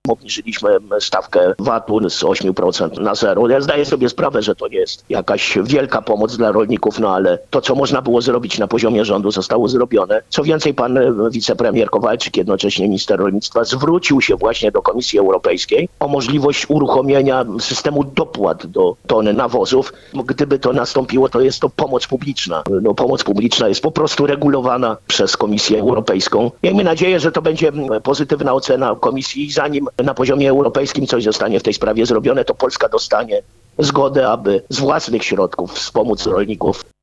Obniżyliśmy stawkę VAT-u z 8% na 0. Ja zdaję sobie sprawę, że to nie jest jakaś wielka pomoc dla rolników, no ale to, co można było zrobić na poziomie rządu, zostało zrobione. Co więcej, pan wicepremier Kowalczyk, jednocześnie minister rolnictwa, zwrócił się właśnie do Komisji Europejskiej o możliwość uruchomienia systemu dopłat do ton nawozów. Gdyby to nastąpiło, to jest to pomoc publiczna. No, pomoc publiczna jest po prostu regulowana przez Komisję Europejską. Miejmy nadzieję, że to będzie pozytywna ocena Komisji i zanim na poziomie europejskim coś zostanie w tej sprawie zrobione, to Polska dostanie zgodę, aby z własnych środków wspomóc rolników.